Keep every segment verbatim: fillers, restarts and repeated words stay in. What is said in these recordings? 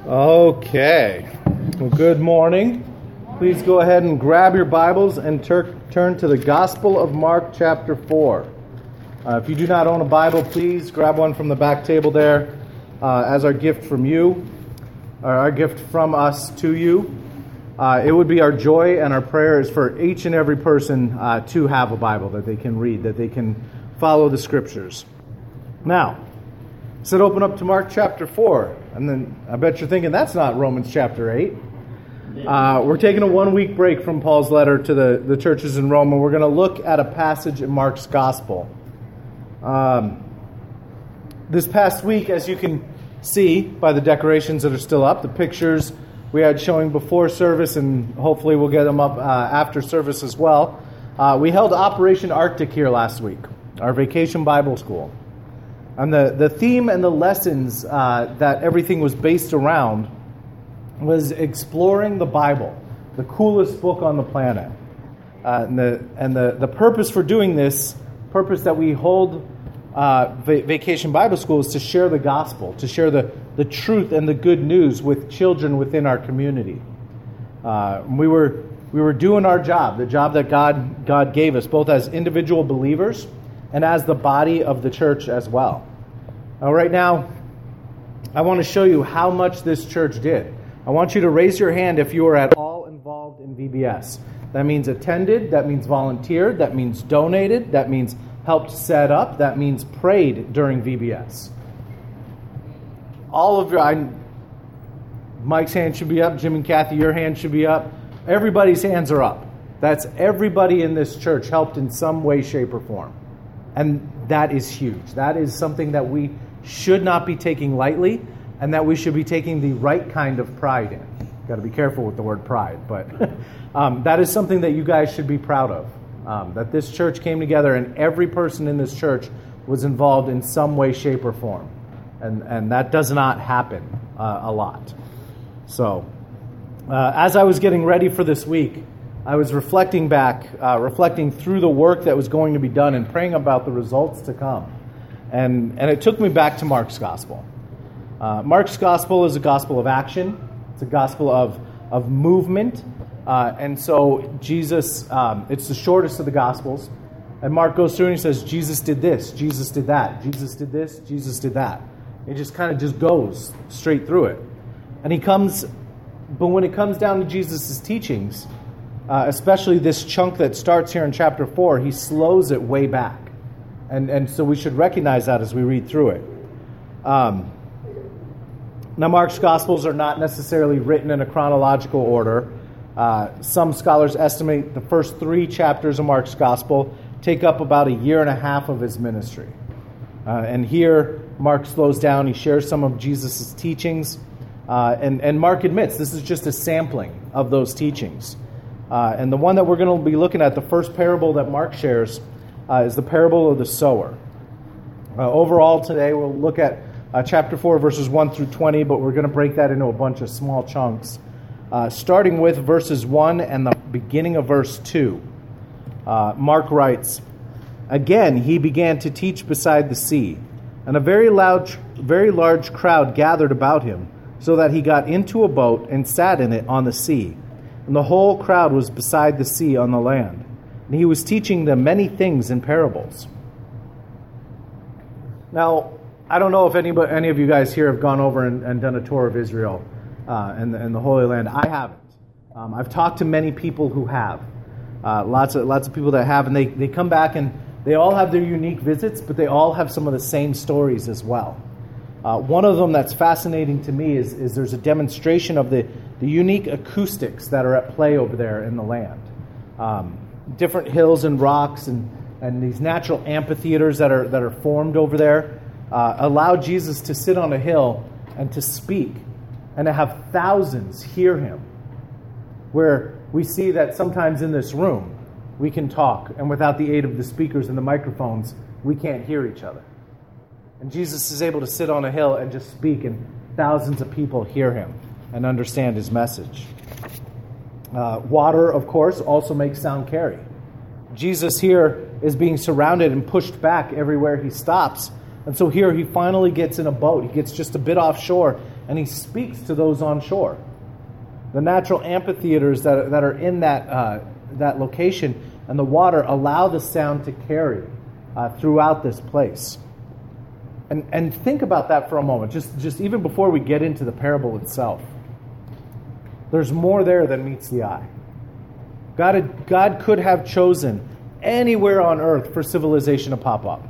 Okay. Well, good morning. Please go ahead and grab your Bibles and tur- turn to the Gospel of Mark chapter four. Uh, if you do not own a Bible, please grab one from the back table there uh, as our gift from you, or our gift from us to you. Uh, it would be our joy and our prayer is for each and every person uh, to have a Bible that they can read, that they can follow the Scriptures. Now, so open up to Mark chapter four, and then I bet you're thinking that's not Romans chapter eight. Uh, we're taking a one-week break from Paul's letter to the, the churches in Rome, and we're going to look at a passage in Mark's Gospel. Um, this past week, as you can see by the decorations that are still up, the pictures we had showing before service, and hopefully we'll get them up uh, after service as well. Uh, we held Operation Arctic here last week, our vacation Bible school. And the, the theme and the lessons uh, that everything was based around was exploring the Bible, the coolest book on the planet. Uh, and the and the, the purpose for doing this, purpose that we hold uh, va- Vacation Bible School is to share the gospel, to share the, the truth and the good news with children within our community. Uh, we were we were doing our job, the job that God God gave us, both as individual believers and as the body of the church as well. Now, right now, I want to show you how much this church did. I want you to raise your hand if you are at all involved in V B S. That means attended, that means volunteered, that means donated, that means helped set up, that means prayed during V B S. All of your, I, Mike's hand should be up, Jim and Kathy, your hand should be up. Everybody's hands are up. That's everybody in this church helped in some way, shape, or form. And that is huge. That is something that we should not be taking lightly, and that we should be taking the right kind of pride in. Got to be careful with the word pride, but um, that is something that you guys should be proud of. Um, that this church came together, and every person in this church was involved in some way, shape, or form, and and that does not happen uh, a lot. So, uh, as I was getting ready for this week, I was reflecting back, uh, reflecting through the work that was going to be done and praying about the results to come. And and it took me back to Mark's Gospel. Uh, Mark's Gospel is a gospel of action. It's a gospel of, of movement. Uh, and so Jesus, um, it's the shortest of the Gospels. And Mark goes through and he says, Jesus did this, Jesus did that, Jesus did this, Jesus did that. It just kind of just goes straight through it. And he comes, but when it comes down to Jesus' teachings, Uh, especially this chunk that starts here in chapter four, he slows it way back. And and so we should recognize that as we read through it. Um, now, Mark's Gospels are not necessarily written in a chronological order. Uh, some scholars estimate the first three chapters of Mark's Gospel take up about a year and a half of his ministry. Uh, and here, Mark slows down. He shares some of Jesus' teachings. Uh, and, and Mark admits this is just a sampling of those teachings. Uh, and the one that we're going to be looking at, the first parable that Mark shares, uh, is the parable of the sower. Uh, overall today we'll look at uh, chapter four, verses one through twenty, but we're going to break that into a bunch of small chunks. Uh, starting with verses one and the beginning of verse two. Uh, Mark writes, "Again he began to teach beside the sea, and a very loud, very large crowd gathered about him, so that he got into a boat and sat in it on the sea. And the whole crowd was beside the sea on the land. And he was teaching them many things in parables." Now, I don't know if anybody, any of you guys here have gone over and, and done a tour of Israel uh, and, and the Holy Land. I haven't. Um, I've talked to many people who have. Uh, lots of lots of people that have. And they, they come back and they all have their unique visits, but they all have some of the same stories as well. Uh, one of them that's fascinating to me is, is there's a demonstration of the, the unique acoustics that are at play over there in the land. Um, different hills and rocks and, and these natural amphitheaters that are that are formed over there uh, allow Jesus to sit on a hill and to speak and to have thousands hear him. Where we see that sometimes in this room we can talk, and without the aid of the speakers and the microphones, we can't hear each other. And Jesus is able to sit on a hill and just speak, and thousands of people hear him and understand his message. Uh, water, of course, also makes sound carry. Jesus here is being surrounded and pushed back everywhere he stops. And so here he finally gets in a boat. He gets just a bit offshore, and he speaks to those on shore. The natural amphitheaters that, that are in that, uh, that location and the water allow the sound to carry uh, throughout this place. And, and think about that for a moment, just, just even before we get into the parable itself. There's more there than meets the eye. God, had, God could have chosen anywhere on earth for civilization to pop up.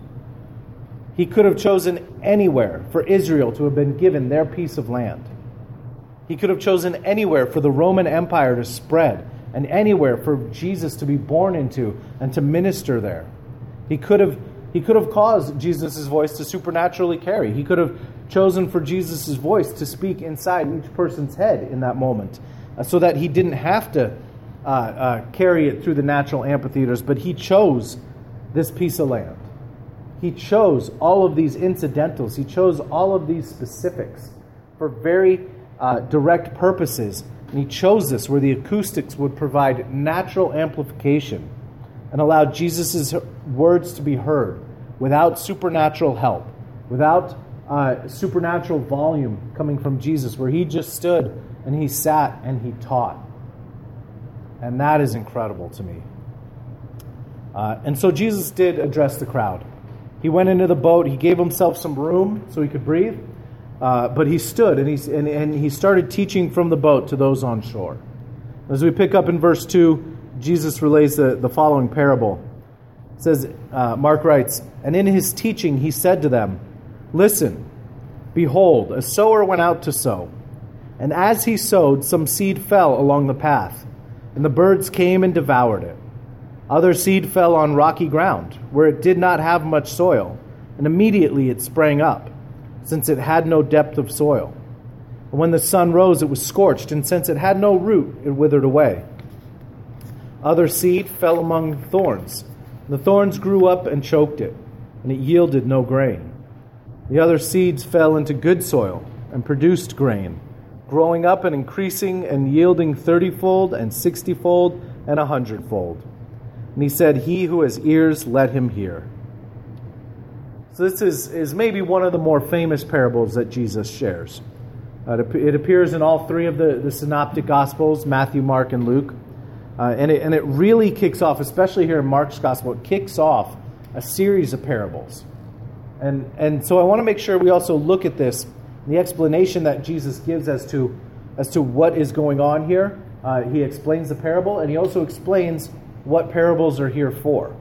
He could have chosen anywhere for Israel to have been given their piece of land. He could have chosen anywhere for the Roman Empire to spread, and anywhere for Jesus to be born into and to minister there. He could have He could have caused Jesus' voice to supernaturally carry. He could have chosen for Jesus' voice to speak inside each person's head in that moment, uh, so that he didn't have to uh, uh, carry it through the natural amphitheaters, but he chose this piece of land. He chose all of these incidentals. He chose all of these specifics for very uh, direct purposes. And he chose this where the acoustics would provide natural amplification and allow Jesus' words to be heard without supernatural help, without uh, supernatural volume coming from Jesus, where he just stood and he sat and he taught. And that is incredible to me. Uh, and so Jesus did address the crowd. He went into the boat. He gave himself some room so he could breathe. Uh, but he stood and, he, and, and he started teaching from the boat to those on shore. As we pick up in verse two, Jesus relays the, the following parable. It says, uh, Mark writes, "And in his teaching he said to them, 'Listen, behold, a sower went out to sow. And as he sowed, some seed fell along the path, and the birds came and devoured it. Other seed fell on rocky ground, where it did not have much soil, and immediately it sprang up, since it had no depth of soil. And when the sun rose, it was scorched, and since it had no root, it withered away. Other seed fell among thorns. The thorns grew up and choked it, and it yielded no grain. The other seeds fell into good soil and produced grain, growing up and increasing and yielding thirty-fold and sixty-fold and a hundredfold.' And he said, 'He who has ears, let him hear.'" So this is, is maybe one of the more famous parables that Jesus shares. Uh, it, it appears in all three of the, the synoptic Gospels, Matthew, Mark, and Luke. Uh, and, it, and it really kicks off, especially here in Mark's Gospel, it kicks off a series of parables. And, and so I want to make sure we also look at this, the explanation that Jesus gives as to, as to what is going on here. Uh, he explains the parable, and he also explains what parables are here for.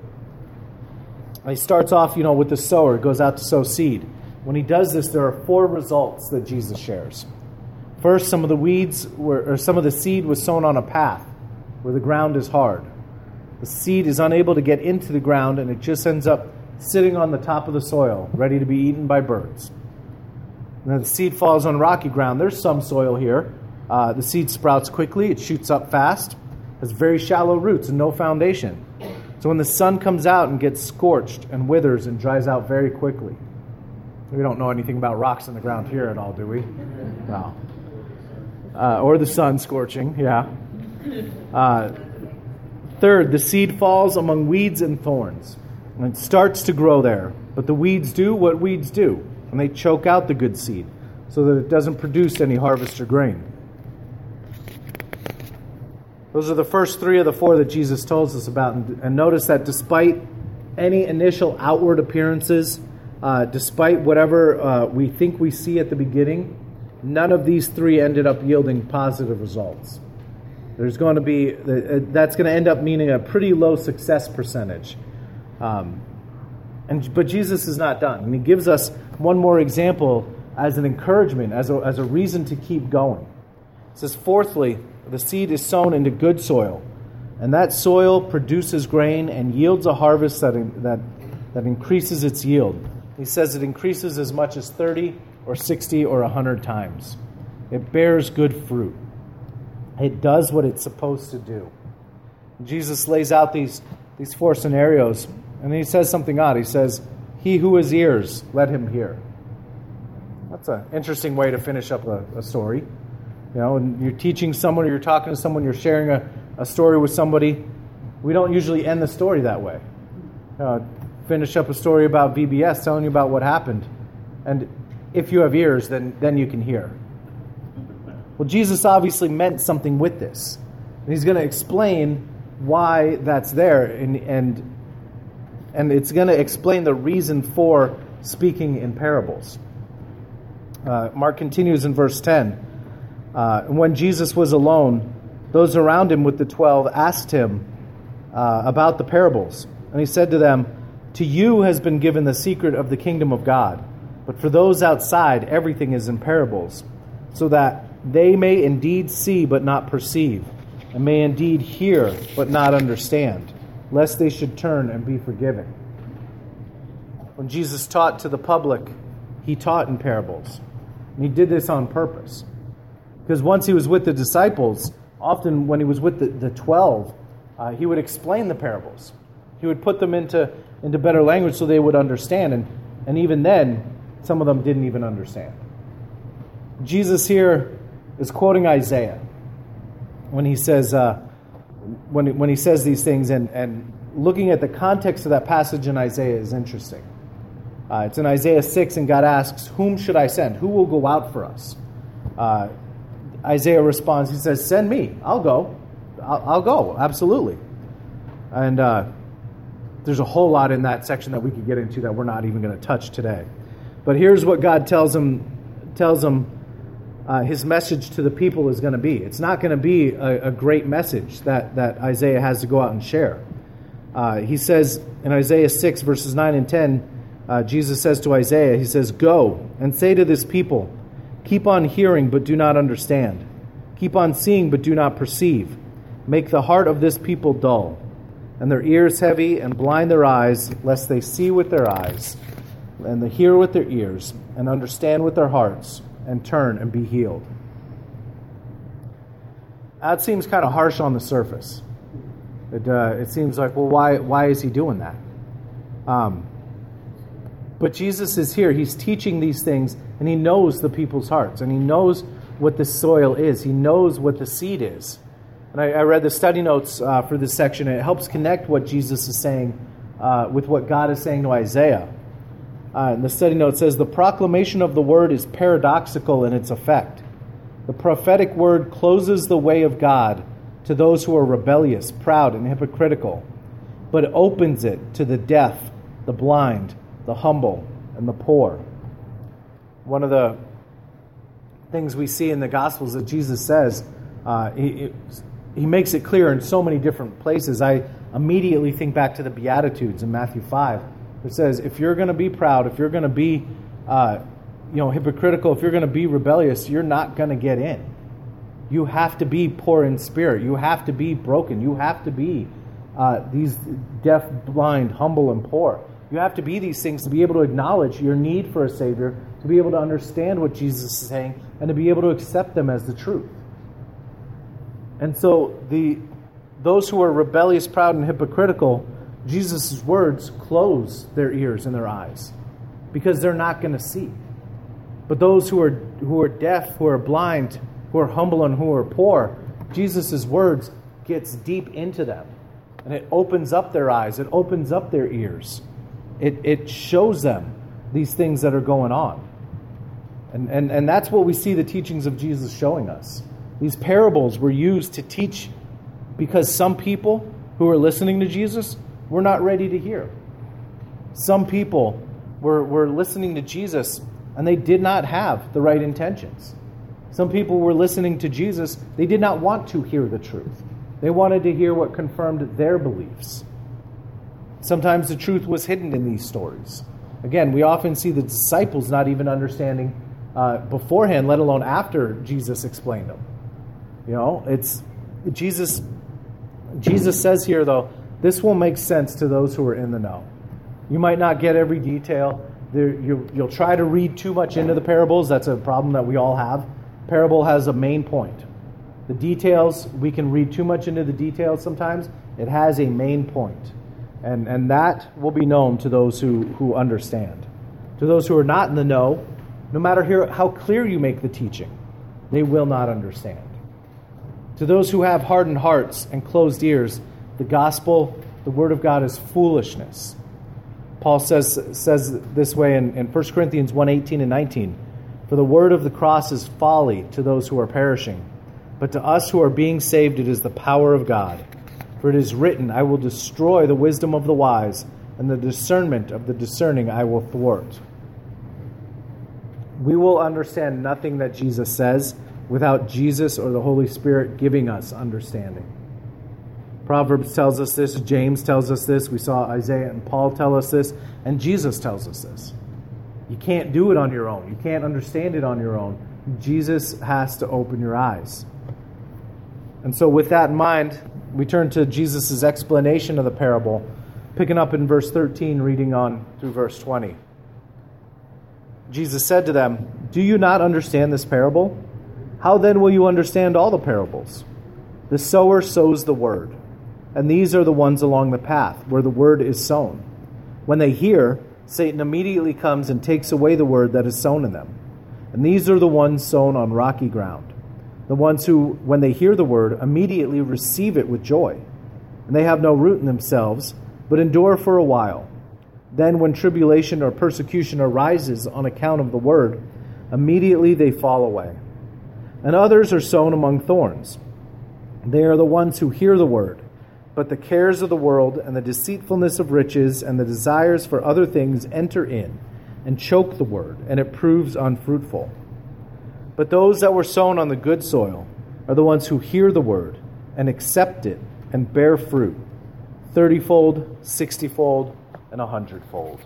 He starts off, you know, with the sower, goes out to sow seed. When he does this, there are four results that Jesus shares. First, some of the weeds were, or some of the seed was sown on a path where the ground is hard. The seed is unable to get into the ground, and it just ends up sitting on the top of the soil, ready to be eaten by birds. And then the seed falls on rocky ground. There's some soil here. Uh, the seed sprouts quickly. It shoots up fast. Has very shallow roots and no foundation. So when the sun comes out and gets scorched and withers and dries out very quickly. We don't know anything about rocks in the ground here at all, do we? No. Uh, or the sun scorching, yeah. Uh, third, the seed falls among weeds and thorns. And it starts to grow there. But the weeds do what weeds do. And they choke out the good seed so that it doesn't produce any harvest or grain. Those are the first three of the four that Jesus tells us about. And notice that despite any initial outward appearances, uh, despite whatever uh, we think we see at the beginning, none of these three ended up yielding positive results. There's going to be, that's going to end up meaning a pretty low success percentage. Um, and but Jesus is not done. And he gives us one more example as an encouragement, as a, as a reason to keep going. It says, fourthly, the seed is sown into good soil, and that soil produces grain and yields a harvest that, that, that increases its yield. He says it increases as much as thirty or sixty or one hundred times. It bears good fruit. It does what it's supposed to do. Jesus lays out these, these four scenarios, and he says something odd. He says, "He who has ears, let him hear." That's an interesting way to finish up a, a story. You know, and you're teaching someone, or you're talking to someone, you're sharing a, a story with somebody. We don't usually end the story that way. Uh, finish up a story about V B S, telling you about what happened. And if you have ears, then, then you can hear. Well, Jesus obviously meant something with this. And he's going to explain why that's there, and and, and it's going to explain the reason for speaking in parables. Uh, Mark continues in verse ten. Uh, when Jesus was alone, those around him with the twelve asked him uh, about the parables. And he said to them, "To you has been given the secret of the kingdom of God. But for those outside, everything is in parables, so that they may indeed see but not perceive, and may indeed hear but not understand, lest they should turn and be forgiven." When Jesus taught to the public, he taught in parables. And he did this on purpose. Because once he was with the disciples, often when he was with the, the twelve, uh, he would explain the parables. He would put them into, into better language so they would understand. And, and even then, some of them didn't even understand. Jesus here is quoting Isaiah when he says uh, when when he says these things, and, and looking at the context of that passage in Isaiah is interesting. Uh, it's in Isaiah six, and God asks, "Whom should I send? Who will go out for us?" Uh, Isaiah responds, he says, "Send me. I'll go. I'll, I'll go. Absolutely." And uh, there's a whole lot in that section that we could get into that we're not even going to touch today. But here's what God tells him. Tells him uh, his message to the people is going to be. It's not going to be a, a great message that, that Isaiah has to go out and share. Uh, he says in Isaiah six, verses nine and ten, uh, Jesus says to Isaiah, he says, "Go and say to this people, keep on hearing, but do not understand. Keep on seeing, but do not perceive. Make the heart of this people dull, and their ears heavy, and blind their eyes, lest they see with their eyes, and they hear with their ears, and understand with their hearts, and turn and be healed." That seems kind of harsh on the surface. It, uh, it seems like, well, why, why is he doing that? Um, but Jesus is here. He's teaching these things, and he knows the people's hearts, and he knows what the soil is. He knows what the seed is. And I, I read the study notes uh, for this section, and it helps connect what Jesus is saying uh, with what God is saying to Isaiah. Uh, and the study note says, "The proclamation of the word is paradoxical in its effect. The prophetic word closes the way of God to those who are rebellious, proud, and hypocritical, but opens it to the deaf, the blind, the humble, and the poor." One of the things we see in the Gospels that Jesus says, uh, he, he makes it clear in so many different places. I immediately think back to the Beatitudes in Matthew five. It says, if you're going to be proud, if you're going to be uh, you know, hypocritical, if you're going to be rebellious, you're not going to get in. You have to be poor in spirit. You have to be broken. You have to be uh, these deaf, blind, humble, and poor. You have to be these things to be able to acknowledge your need for a Savior, to be able to understand what Jesus is saying, and to be able to accept them as the truth. And so the those who are rebellious, proud, and hypocritical, Jesus' words close their ears and their eyes because they're not going to see. But those who are who are deaf, who are blind, who are humble, and who are poor, Jesus' words gets deep into them. And it opens up their eyes. It opens up their ears. It it shows them these things that are going on. And, and, and that's what we see the teachings of Jesus showing us. These parables were used to teach because some people who are listening to Jesus were not ready to hear. Some people were, were listening to Jesus and they did not have the right intentions. Some people were listening to Jesus. They did not want to hear the truth. They wanted to hear what confirmed their beliefs. Sometimes the truth was hidden in these stories. Again, we often see the disciples not even understanding uh, beforehand, let alone after Jesus explained them. You know, it's Jesus. Jesus says here, though, this will make sense to those who are in the know. You might not get every detail. There, you, you'll try to read too much into the parables. That's a problem that we all have. Parable has a main point. The details, we can read too much into the details sometimes. It has a main point. And, and that will be known to those who, who understand. To those who are not in the know, no matter here, how clear you make the teaching, they will not understand. To those who have hardened hearts and closed ears, the gospel, the word of God, is foolishness. Paul says says this way in, in First Corinthians one, eighteen and nineteen. For the word of the cross is folly to those who are perishing, but to us who are being saved it is the power of God. For it is written, I will destroy the wisdom of the wise, and the discernment of the discerning I will thwart. We will understand nothing that Jesus says without Jesus or the Holy Spirit giving us understanding. Proverbs tells us this, James tells us this, we saw Isaiah and Paul tell us this, and Jesus tells us this. You can't do it on your own. You can't understand it on your own. Jesus has to open your eyes. And so with that in mind, we turn to Jesus' explanation of the parable, picking up in verse thirteen, reading on through verse twenty. Jesus said to them, Do you not understand this parable? How then will you understand all the parables? The sower sows the word, and these are the ones along the path where the word is sown. When they hear, Satan immediately comes and takes away the word that is sown in them. And these are the ones sown on rocky ground, the ones who, when they hear the word, immediately receive it with joy. And they have no root in themselves, but endure for a while. Then when tribulation or persecution arises on account of the word, immediately they fall away. And others are sown among thorns. They are the ones who hear the word, but the cares of the world and the deceitfulness of riches and the desires for other things enter in and choke the word, and it proves unfruitful. But those that were sown on the good soil are the ones who hear the word and accept it and bear fruit, thirtyfold, sixtyfold, and a hundredfold.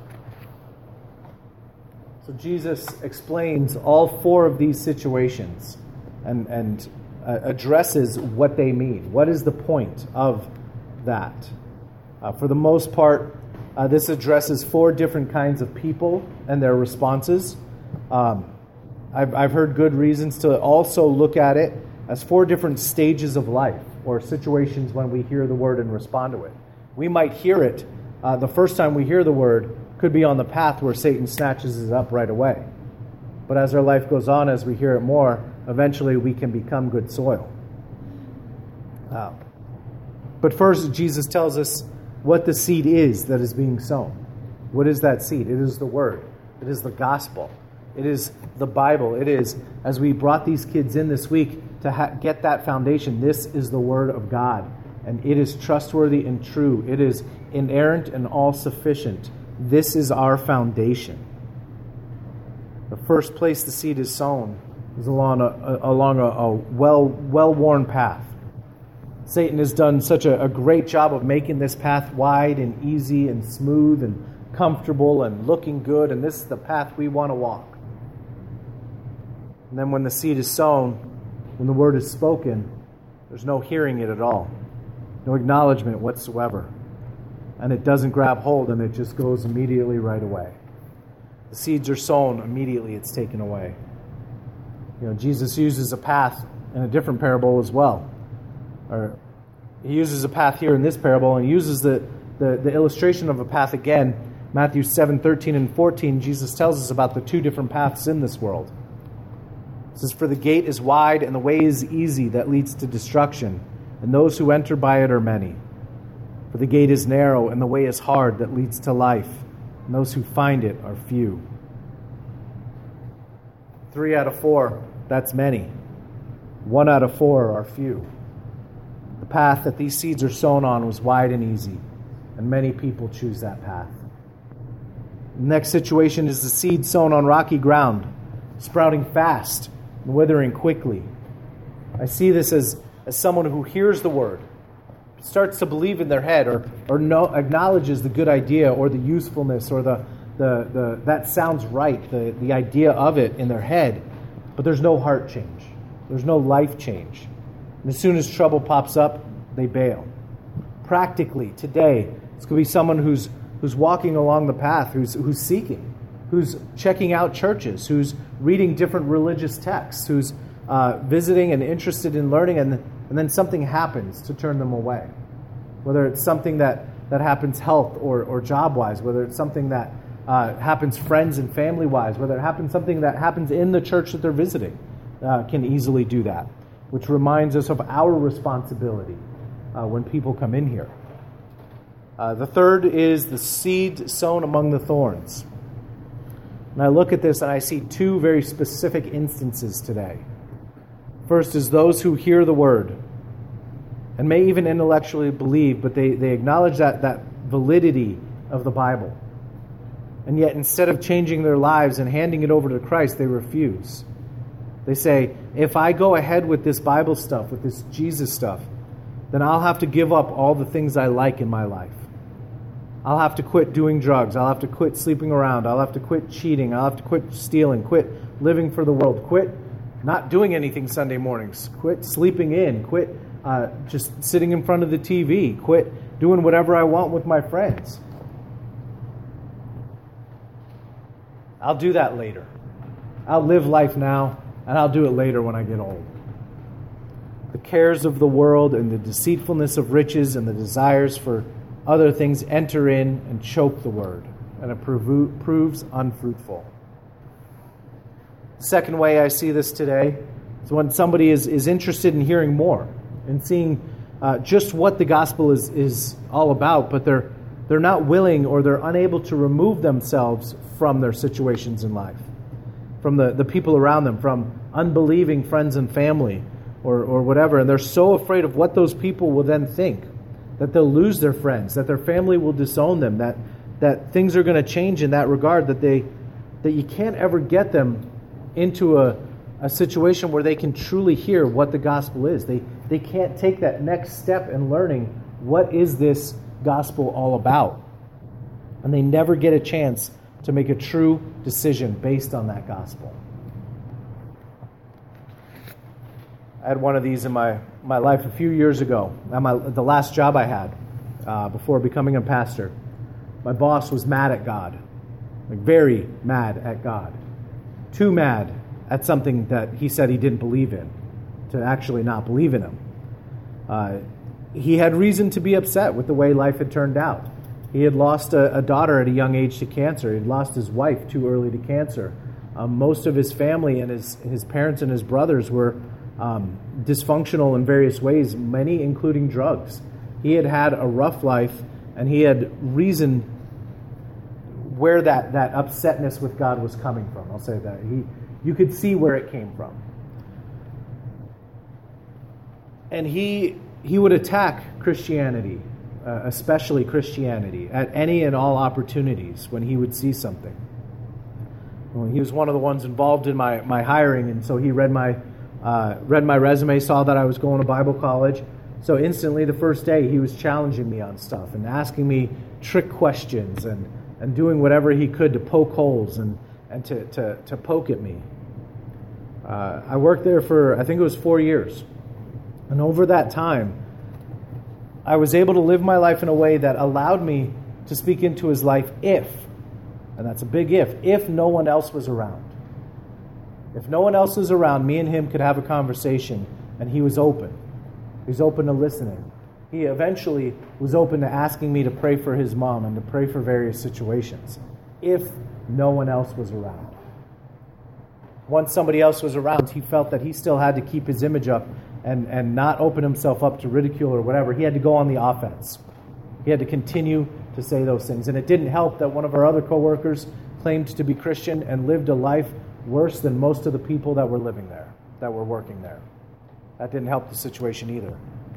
So Jesus explains all four of these situations and, and uh, addresses what they mean. What is the point of that? Uh, for the most part, uh, this addresses four different kinds of people and their responses. Um, I've, I've heard good reasons to also look at it as four different stages of life or situations when we hear the word and respond to it. We might hear it uh, the first time we hear the word could be on the path where Satan snatches it up right away. But as our life goes on, as we hear it more, eventually we can become good soil. Uh, but first, Jesus tells us what the seed is that is being sown. What is that seed? It is the word. It is the gospel. It is the Bible. It is, as we brought these kids in this week to ha- get that foundation, this is the word of God. And it is trustworthy and true. It is inerrant and all-sufficient. This is our foundation. The first place the seed is sown is along a, a, along a, a well, well-worn path. Satan has done such a, a great job of making this path wide and easy and smooth and comfortable and looking good, and this is the path we want to walk. And then when the seed is sown, when the word is spoken, there's no hearing it at all. No acknowledgement whatsoever. And it doesn't grab hold, and it just goes immediately right away. The seeds are sown, immediately it's taken away. You know, Jesus uses a path in a different parable as well. Or he uses a path here in this parable, and he uses the, the, the illustration of a path again. Matthew seven, thirteen and fourteen, Jesus tells us about the two different paths in this world. It says, For the gate is wide, and the way is easy that leads to destruction, and those who enter by it are many. For the gate is narrow, and the way is hard that leads to life, and those who find it are few. Three out of four, that's many. One out of four are few. The path that these seeds are sown on was wide and easy, and many people choose that path. The next situation is the seed sown on rocky ground, sprouting fast and withering quickly. I see this as, as someone who hears the word, starts to believe in their head, or, or know, acknowledges the good idea or the usefulness or the, the, the that sounds right, the, the idea of it in their head, but there's no heart change. There's no life change. And as soon as trouble pops up, they bail. Practically, today, it's going to be someone who's who's walking along the path, who's who's seeking, who's checking out churches, who's reading different religious texts, who's uh, visiting and interested in learning, and, and then something happens to turn them away. Whether it's something that, that happens health or, or job-wise, whether it's something that uh, happens friends and family-wise, whether it happens something that happens in the church that they're visiting, uh, can easily do that. Which reminds us of our responsibility uh, when people come in here. Uh, the third is the seed sown among the thorns. And I look at this and I see two very specific instances today. First is those who hear the word and may even intellectually believe, but they, they acknowledge that, that validity of the Bible. And yet instead of changing their lives and handing it over to Christ, they refuse. They say, if I go ahead with this Bible stuff, with this Jesus stuff, then I'll have to give up all the things I like in my life. I'll have to quit doing drugs. I'll have to quit sleeping around. I'll have to quit cheating. I'll have to quit stealing. Quit living for the world. Quit not doing anything Sunday mornings. Quit sleeping in. Quit uh, just sitting in front of the T V. Quit doing whatever I want with my friends. I'll do that later. I'll live life now, and I'll do it later when I get old. The cares of the world and the deceitfulness of riches and the desires for other things enter in and choke the word, and it prov- proves unfruitful. Second way I see this today is when somebody is, is interested in hearing more and seeing uh, just what the gospel is, is all about, but they're they're not willing or they're unable to remove themselves from their situations in life, from the, the people around them, from unbelieving friends and family or, or whatever. And they're so afraid of what those people will then think, that they'll lose their friends, that their family will disown them, that that things are going to change in that regard, that they that you can't ever get them into a, a situation where they can truly hear what the gospel is. They they can't take that next step in learning what is this gospel all about. And they never get a chance to make a true decision based on that gospel. I had one of these in my, my life a few years ago. At my, the last job I had uh, before becoming a pastor. My boss was mad at God. Like very mad at God. Too mad at something that he said he didn't believe in, to actually not believe in him. Uh, he had reason to be upset with the way life had turned out. He had lost a, a daughter at a young age to cancer. He had lost his wife too early to cancer. Um, most of his family and his, his parents and his brothers were um, dysfunctional in various ways, many including drugs. He had had a rough life, and he had reason where that, that upsetness with God was coming from. I'll say that. He, you could see where it came from. And he he would attack Christianity, uh, especially Christianity, at any and all opportunities when he would see something. Well, he was one of the ones involved in my, my hiring, and so he read my uh, read my resume, saw that I was going to Bible college. So instantly, the first day, he was challenging me on stuff and asking me trick questions and, and doing whatever he could to poke holes and, and to, to, to poke at me. Uh, I worked there for, I think it was four years. And over that time, I was able to live my life in a way that allowed me to speak into his life if, and that's a big if, if no one else was around. If no one else was around, me and him could have a conversation, and he was open. He was open to listening. He eventually was open to asking me to pray for his mom and to pray for various situations, if no one else was around. Once somebody else was around, he felt that he still had to keep his image up and, and not open himself up to ridicule or whatever. He had to go on the offense. He had to continue to say those things. And it didn't help that one of our other coworkers claimed to be Christian and lived a life worse than most of the people that were living there, that were working there. That didn't help the situation either.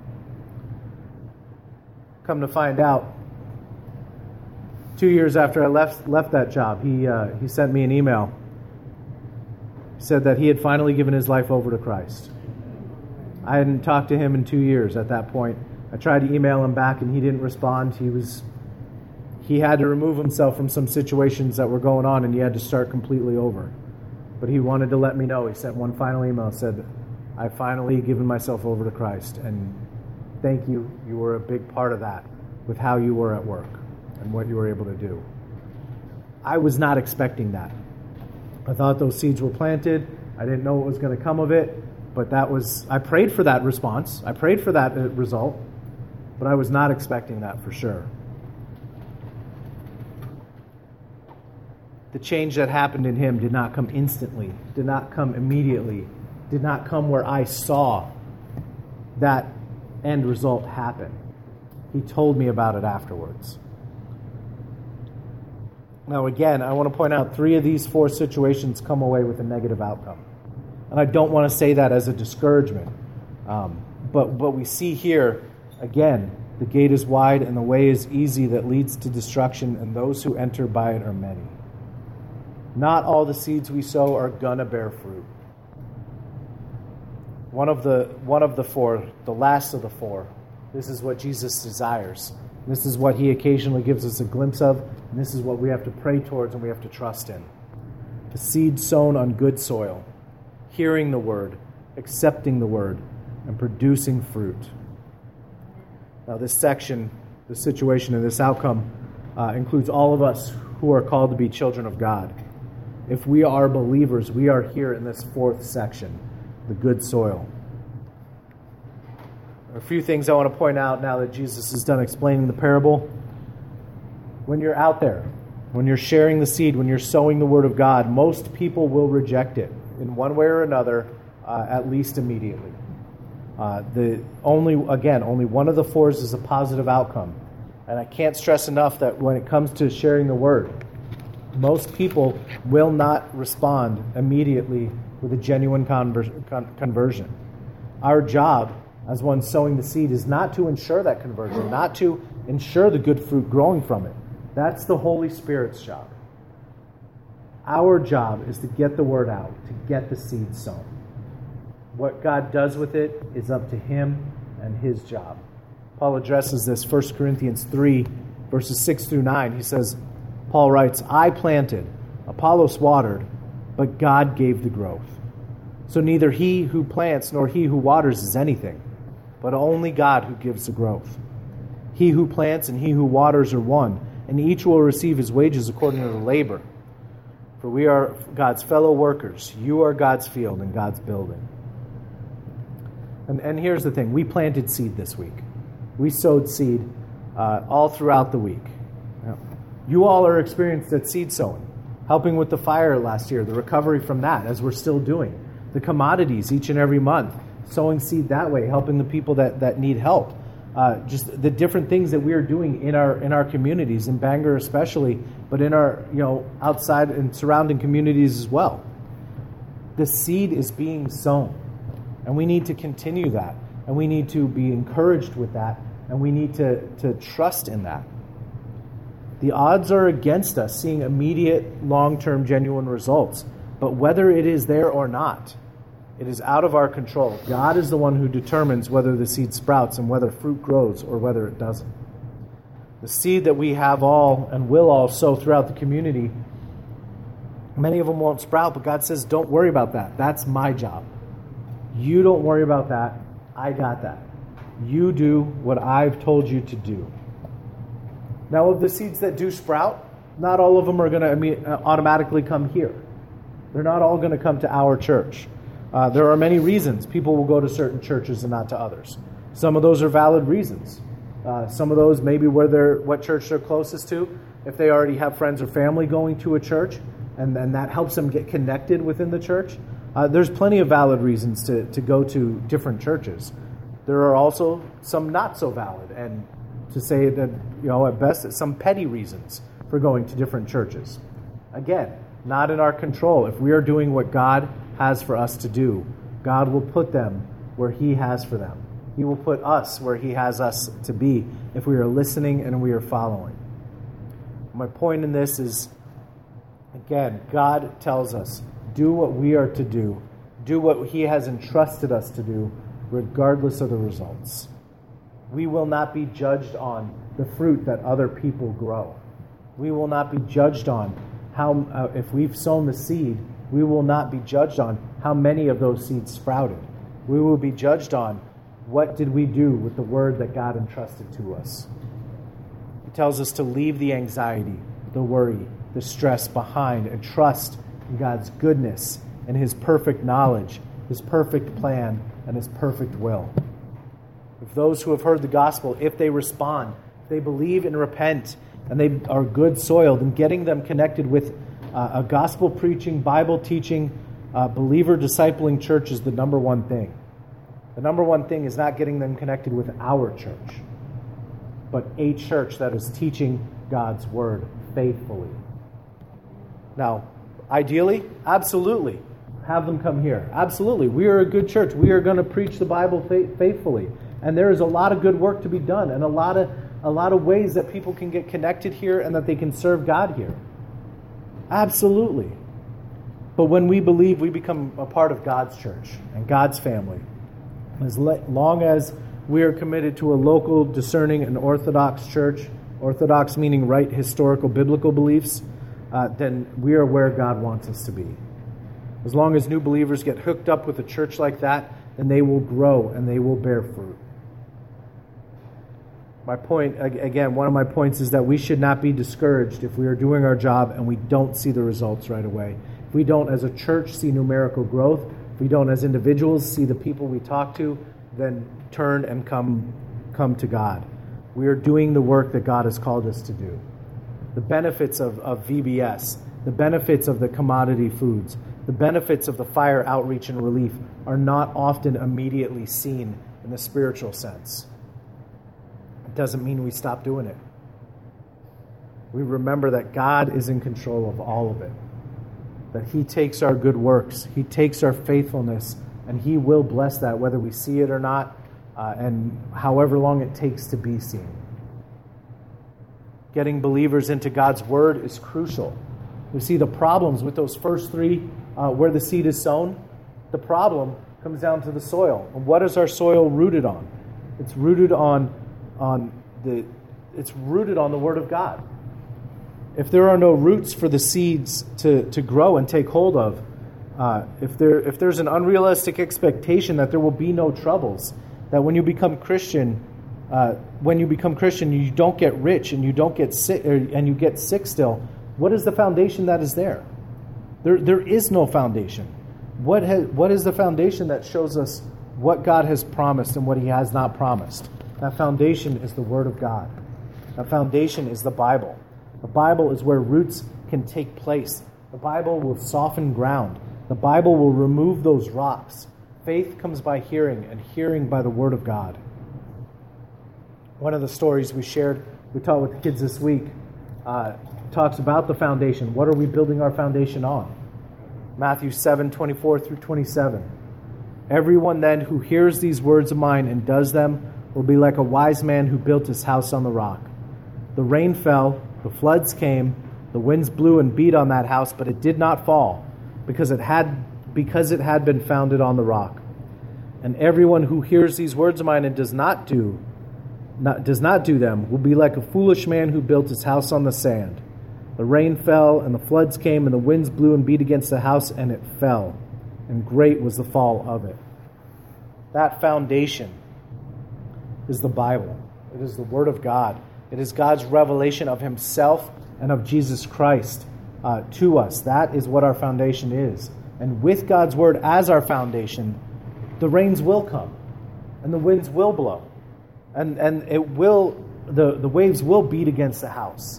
Come to find out, two years after I left left that job, he uh, he sent me an email. He said that he had finally given his life over to Christ. I hadn't talked to him in two years at that point. I tried to email him back, and he didn't respond. He was he had to remove himself from some situations that were going on, and he had to start completely over. But he wanted to let me know. He sent one final email, said, "I've finally given myself over to Christ, and thank you. You were a big part of that with how you were at work and what you were able to do." I was not expecting that. I thought those seeds were planted. I didn't know what was going to come of it, but that was, I prayed for that response. I prayed for that result, but I was not expecting that for sure. The change that happened in him did not come instantly, did not come immediately, did not come where I saw that end result happen. He told me about it afterwards. Now, again, I want to point out three of these four situations come away with a negative outcome. And I don't want to say that as a discouragement. Um, but, but we see here, again, the gate is wide and the way is easy that leads to destruction, and those who enter by it are many. Not all the seeds we sow are going to bear fruit. One of the one of the four, the last of the four, this is what Jesus desires. This is what he occasionally gives us a glimpse of, and this is what we have to pray towards and we have to trust in. The seed sown on good soil, hearing the word, accepting the word, and producing fruit. Now this section, the situation and this outcome uh, includes all of us who are called to be children of God. If we are believers, we are here in this fourth section, the good soil. There are a few things I want to point out now that Jesus is done explaining the parable. When you're out there, when you're sharing the seed, when you're sowing the word of God, most people will reject it in one way or another, uh, at least immediately. Uh, the only again, only one of the fours is a positive outcome. And I can't stress enough that when it comes to sharing the word, most people will not respond immediately with a genuine conver- con- conversion. Our job as one sowing the seed is not to ensure that conversion, not to ensure the good fruit growing from it. That's the Holy Spirit's job. Our job is to get the word out, to get the seed sown. What God does with it is up to him and his job. Paul addresses this, First Corinthians three, verses six through nine. He says, Paul writes, I planted, Apollos watered, but God gave the growth. So neither he who plants nor he who waters is anything, but only God who gives the growth. He who plants and he who waters are one, and each will receive his wages according to the labor. For we are God's fellow workers. You are God's field and God's building. And, and here's the thing. We planted seed this week. We sowed seed uh, all throughout the week. Now, you all are experienced at seed sowing, helping with the fire last year, the recovery from that, as we're still doing. The commodities each and every month, sowing seed that way, helping the people that, that need help. Uh, just the different things that we are doing in our in our communities, in Bangor especially, but in our, you know, outside and surrounding communities as well. The seed is being sown, and we need to continue that, and we need to be encouraged with that, and we need to, to trust in that. The odds are against us seeing immediate, long-term, genuine results, but whether it is there or not, it is out of our control. God is the one who determines whether the seed sprouts and whether fruit grows or whether it doesn't. The seed that we have all and will all sow throughout the community, many of them won't sprout, but God says, don't worry about that. That's my job. You don't worry about that. I got that. You do what I've told you to do. Now, of the seeds that do sprout, not all of them are going to automatically come here. They're not all going to come to our church. Uh, there are many reasons people will go to certain churches and not to others. Some of those are valid reasons. Uh, some of those maybe where they're what church they're closest to. If they already have friends or family going to a church, and then that helps them get connected within the church. Uh, there's plenty of valid reasons to, to go to different churches. There are also some not so valid, and to say that, you know, at best, some petty reasons for going to different churches. Again, not in our control. If we are doing what God has for us to do, God will put them where he has for them. He will put us where he has us to be if we are listening and we are following. My point in this is, again, God tells us, do what we are to do. Do what he has entrusted us to do, regardless of the results. We will not be judged on the fruit that other people grow. We will not be judged on how, uh, if we've sown the seed, we will not be judged on how many of those seeds sprouted. We will be judged on what did we do with the word that God entrusted to us. He tells us to leave the anxiety, the worry, the stress behind and trust in God's goodness and his perfect knowledge, his perfect plan, and his perfect will. If those who have heard the gospel, if they respond, if they believe and repent, and they are good soil, then getting them connected with uh, a gospel-preaching, Bible-teaching, uh, believer-discipling church is the number one thing. The number one thing is not getting them connected with our church, but a church that is teaching God's word faithfully. Now, ideally, absolutely, have them come here. Absolutely. We are a good church. We are going to preach the Bible faithfully. And there is a lot of good work to be done and a lot of a lot of ways that people can get connected here and that they can serve God here. Absolutely. But when we believe, we become a part of God's church and God's family. As long as we are committed to a local, discerning, and orthodox church, orthodox meaning right historical biblical beliefs, uh, then we are where God wants us to be. As long as new believers get hooked up with a church like that, then they will grow and they will bear fruit. My point, again, one of my points is that we should not be discouraged if we are doing our job and we don't see the results right away. If we don't, as a church, see numerical growth, if we don't, as individuals, see the people we talk to, then turn and come, come to God. We are doing the work that God has called us to do. The benefits of, of V B S, the benefits of the commodity foods, the benefits of the fire outreach and relief are not often immediately seen in the spiritual sense. It doesn't mean we stop doing it. We remember that God is in control of all of it. That He takes our good works, He takes our faithfulness, and He will bless that whether we see it or not, uh, and however long it takes to be seen. Getting believers into God's Word is crucial. We see the problems with those first three, uh, where the seed is sown. The problem comes down to the soil. And what is our soil rooted on? It's rooted on on the it's rooted on the Word of God. If there are no roots for the seeds to, to grow and take hold of, uh, if there if there's an unrealistic expectation that there will be no troubles, that when you become Christian, uh, when you become Christian, you don't get rich and you don't get sick, or, and you get sick still. What is the foundation that is there? There there is no foundation. What has what is the foundation that shows us what God has promised and what He has not promised? That foundation is the Word of God. That foundation is the Bible. The Bible is where roots can take place. The Bible will soften ground. The Bible will remove those rocks. Faith comes by hearing, and hearing by the Word of God. One of the stories we shared, we taught with the kids this week, uh, talks about the foundation. What are we building our foundation on? Matthew seven, twenty-four through twenty-seven. Everyone then who hears these words of mine and does them will be like a wise man who built his house on the rock. The rain fell, the floods came, the winds blew and beat on that house, but it did not fall, because it had because it had been founded on the rock. And everyone who hears these words of mine and does not do not, does not do them will be like a foolish man who built his house on the sand. The rain fell, and the floods came, and the winds blew and beat against the house, and it fell, and great was the fall of it. That foundation is the Bible. It is the Word of God. It is God's revelation of Himself and of Jesus Christ uh, to us. That is what our foundation is. And with God's Word as our foundation, the rains will come, and the winds will blow, and and it will the, the waves will beat against the house.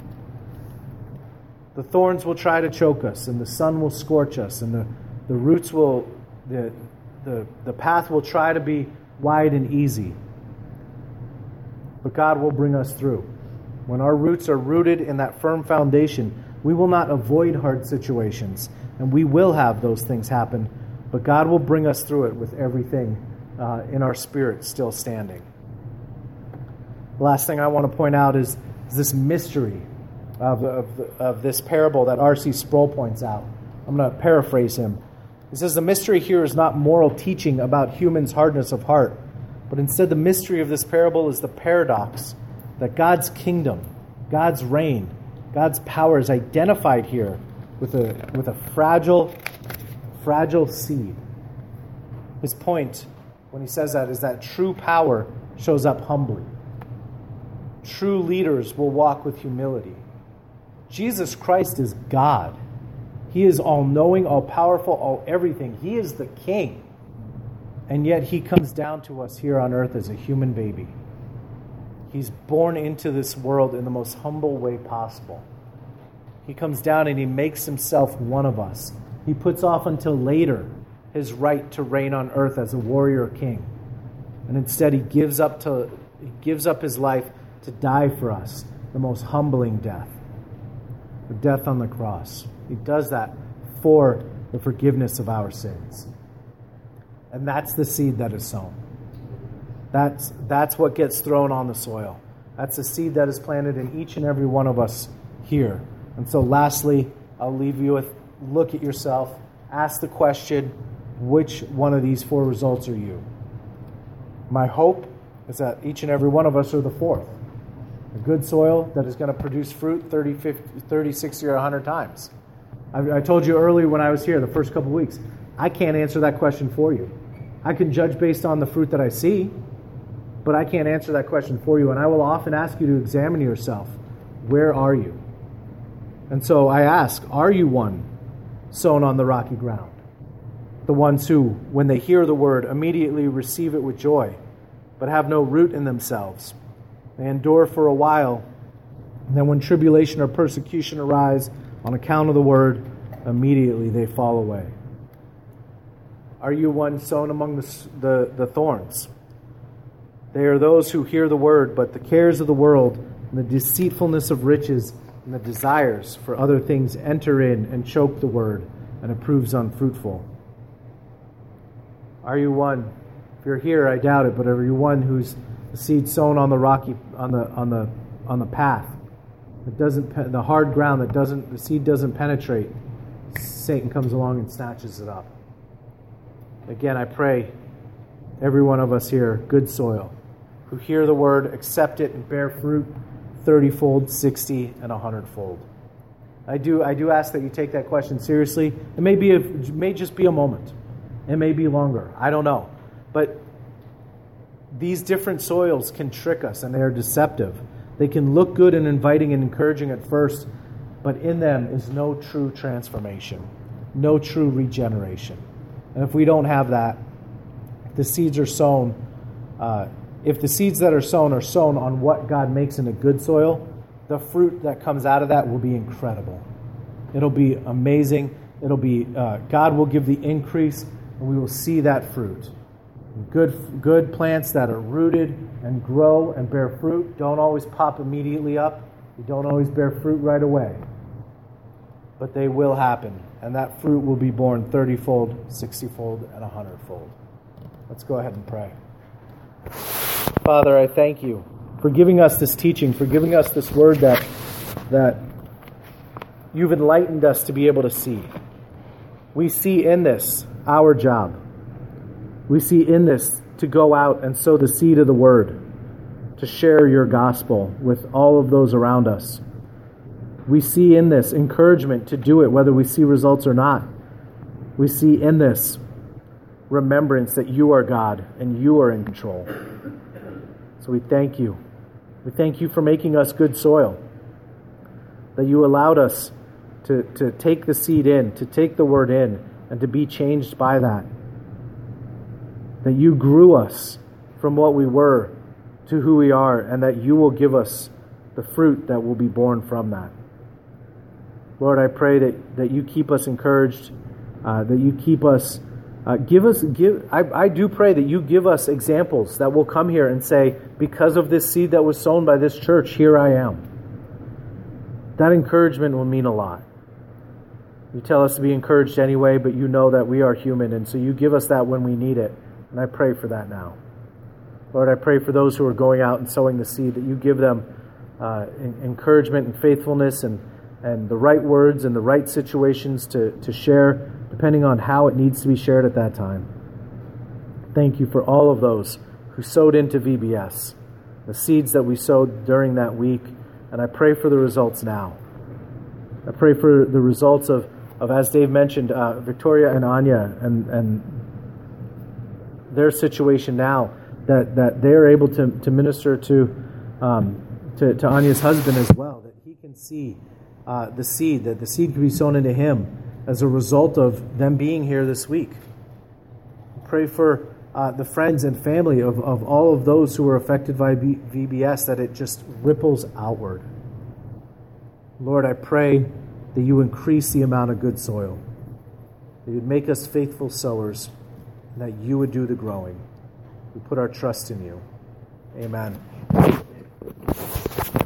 The thorns will try to choke us, and the sun will scorch us, and the, the roots will the, the the path will try to be wide and easy. But God will bring us through. When our roots are rooted in that firm foundation, we will not avoid hard situations, and we will have those things happen, but God will bring us through it with everything uh, in our spirit still standing. The last thing I want to point out is, is this mystery of, of, of this parable that R C Sproul points out. I'm going to paraphrase him. He says, the mystery here is not moral teaching about humans' hardness of heart, but instead the mystery of this parable is the paradox that God's kingdom, God's reign, God's power is identified here with a with a fragile, fragile seed. His point when he says that is that true power shows up humbly. True leaders will walk with humility. Jesus Christ is God. He is all-knowing, all-powerful, all-everything. He is the King. And yet He comes down to us here on earth as a human baby. He's born into this world in the most humble way possible. He comes down and He makes Himself one of us. He puts off until later His right to reign on earth as a warrior king. And instead He gives up to He gives up His life to die for us, the most humbling death. the death on the cross. He does that for the forgiveness of our sins. And that's the seed that is sown. That's, that's what gets thrown on the soil. That's the seed that is planted in each and every one of us here. And so lastly, I'll leave you with, look at yourself, ask the question, which one of these four results are you? My hope is that each and every one of us are the fourth. A good soil that is going to produce fruit thirty, fifty, thirty, sixty, or one hundred times. I, I told you earlier when I was here, the first couple of weeks, I can't answer that question for you. I can judge based on the fruit that I see, but I can't answer that question for you. And I will often ask you to examine yourself. Where are you? And so I ask, are you one sown on the rocky ground? The ones who, when they hear the word, immediately receive it with joy, but have no root in themselves. They endure for a while, and then when tribulation or persecution arise on account of the word, immediately they fall away. Are you one sown among the, the, the thorns? They are those who hear the word, but the cares of the world and the deceitfulness of riches and the desires for other things enter in and choke the word, and it proves unfruitful. Are you one? If you're here, I doubt it, but are you one who's the seed sown on the rocky, on the on the on the path that doesn't, the hard ground that doesn't, the seed doesn't penetrate? Satan comes along and snatches it up. Again, I pray every one of us here, good soil, who hear the word, accept it, and bear fruit thirty-fold, sixty, and one hundred-fold. I do I do ask that you take that question seriously. It may be a, it may just be a moment. It may be longer. I don't know. But these different soils can trick us, and they are deceptive. They can look good and inviting and encouraging at first, but in them is no true transformation, no true regeneration. And if we don't have that, the seeds are sown, uh, if the seeds that are sown are sown on what God makes in a good soil, the fruit that comes out of that will be incredible. It'll be amazing. It'll be, uh, God will give the increase, and we will see that fruit. Good, good plants that are rooted and grow and bear fruit don't always pop immediately up. They don't always bear fruit right away. But they will happen, and that fruit will be born thirty-fold, sixty-fold, and one hundred-fold. Let's go ahead and pray. Father, I thank you for giving us this teaching, for giving us this word that, that you've enlightened us to be able to see. We see in this our job. We see in this to go out and sow the seed of the word, to share your gospel with all of those around us. We see in this encouragement to do it whether we see results or not. We see in this remembrance that you are God and you are in control. So we thank you. We thank you for making us good soil, that you allowed us to, to take the seed in, to take the word in, and to be changed by that. That you grew us from what we were to who we are, and that you will give us the fruit that will be born from that. Lord, I pray that, that you keep us encouraged, uh, that you keep us, uh, give us, give. I, I do pray that you give us examples that will come here and say, because of this seed that was sown by this church, here I am. That encouragement will mean a lot. You tell us to be encouraged anyway, but you know that we are human, and so you give us that when we need it. And I pray for that now. Lord, I pray for those who are going out and sowing the seed, that you give them uh, encouragement and faithfulness and, and the right words and the right situations to, to share, depending on how it needs to be shared at that time. Thank you for all of those who sowed into V B S, the seeds that we sowed during that week, and I pray for the results now. I pray for the results of, of as Dave mentioned, uh, Victoria and Anya and, and their situation now, that, that they're able to, to minister to, um, to to Anya's husband as well, that he can see uh, the seed, that the seed can be sown into him as a result of them being here this week. Pray for uh, the friends and family of, of all of those who are affected by V B S, that it just ripples outward. Lord, I pray that you increase the amount of good soil, that you'd make us faithful sowers, and that you would do the growing. We put our trust in you. Amen.